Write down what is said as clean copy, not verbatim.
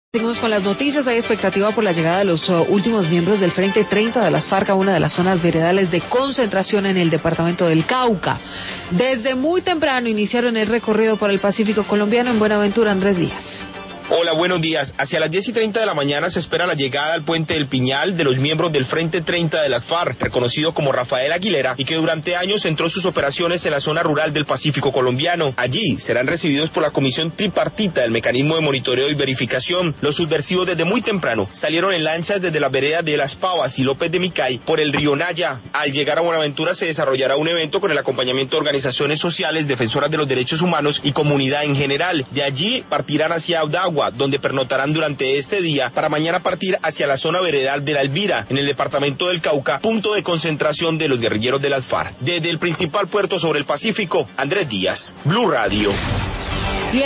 Seguimos con las noticias. Hay expectativa por la llegada de los últimos miembros del Frente 30 de las FARC a una de las zonas veredales de concentración en el departamento del Cauca. Desde muy temprano iniciaron el recorrido por el Pacífico colombiano en Buenaventura. Andrés Díaz. Hola, buenos días. Hacia las 10:30 de la mañana se espera la llegada al Puente del Piñal de los miembros del Frente 30 de las FARC, reconocido como Rafael Aguilera, y que durante años centró sus operaciones en la zona rural del Pacífico colombiano. Allí serán recibidos por la Comisión Tripartita del Mecanismo de Monitoreo y Verificación. Los subversivos desde muy temprano salieron en lanchas desde las veredas de Las Pavas y López de Micay por el río Naya. Al llegar a Buenaventura se desarrollará un evento con el acompañamiento de organizaciones sociales, defensoras de los derechos humanos y comunidad en general. De allí partirán hacia Audagua, donde pernoctarán durante este día para mañana partir hacia la zona veredal de La Elvira, en el departamento del Cauca, punto de concentración de los guerrilleros de las FARC. Desde el principal puerto sobre el Pacífico, Andrés Díaz, Blue Radio.